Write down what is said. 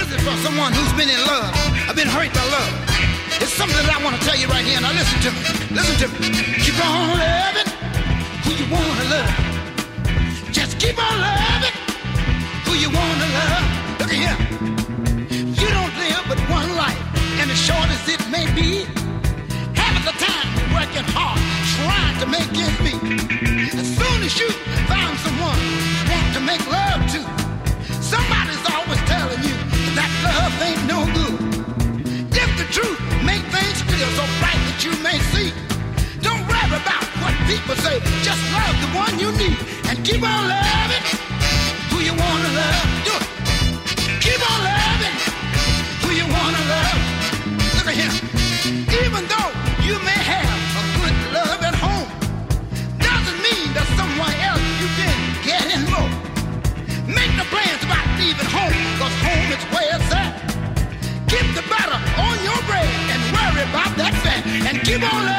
message for someone who's been in love. I've been hurt by love. It's something that I want to tell you right here. Now listen to me. Listen to me. Keep on loving who you want to love. Just keep on loving who you want to love. Look at here. You don't live but one life, and as short as it may be, half of the time you're working hard, trying to make ends meet. As soon as you find someone you want to make love to, somebody's always telling you that love ain't no good. If the truth make things clear so bright that you may see, don't worry about what people say. Just love the one you need and keep on loving who you want to love. Do it. Keep on loving who you want to love. Look at him. Even though you may have a good love at home, doesn't mean that somewhere else you can get in more. Make no plans about leaving home, cause home is where it's at. Keep the butter on your bread and worry about that fat. And keep on loving